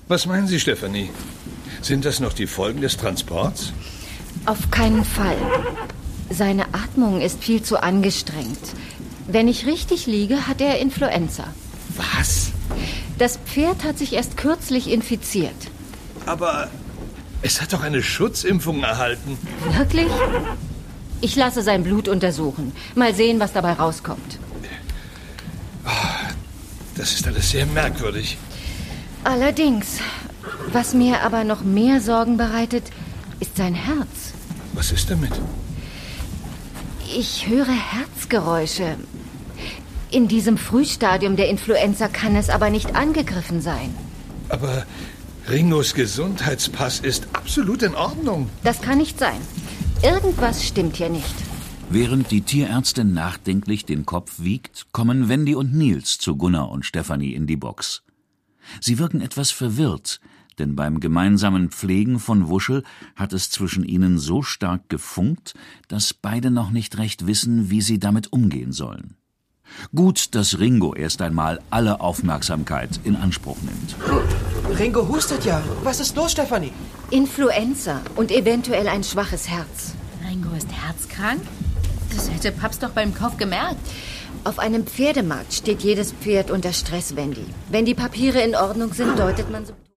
Was meinen Sie, Stefanie? Sind das noch die Folgen des Transports? Auf keinen Fall. Seine Atmung ist viel zu angestrengt. Wenn ich richtig liege, hat er Influenza. Was? Das Pferd hat sich erst kürzlich infiziert. Aber es hat doch eine Schutzimpfung erhalten. Wirklich? Ich lasse sein Blut untersuchen. Mal sehen, was dabei rauskommt. Das ist alles sehr merkwürdig. Allerdings. Was mir aber noch mehr Sorgen bereitet, ist sein Herz. Was ist damit? Ich höre Herzgeräusche. In diesem Frühstadium der Influenza kann es aber nicht angegriffen sein. Aber Ringos Gesundheitspass ist absolut in Ordnung. Das kann nicht sein. Irgendwas stimmt hier nicht. Während die Tierärztin nachdenklich den Kopf wiegt, kommen Wendy und Nils zu Gunnar und Stefanie in die Box. Sie wirken etwas verwirrt, denn beim gemeinsamen Pflegen von Wuschel hat es zwischen ihnen so stark gefunkt, dass beide noch nicht recht wissen, wie sie damit umgehen sollen. Gut, dass Ringo erst einmal alle Aufmerksamkeit in Anspruch nimmt. Ringo hustet ja. Was ist los, Stefanie? Influenza und eventuell ein schwaches Herz. Ringo ist herzkrank? Das hätte Paps doch beim Kauf gemerkt. Auf einem Pferdemarkt steht jedes Pferd unter Stress, Wendy. Wenn die Papiere in Ordnung sind, deutet man so...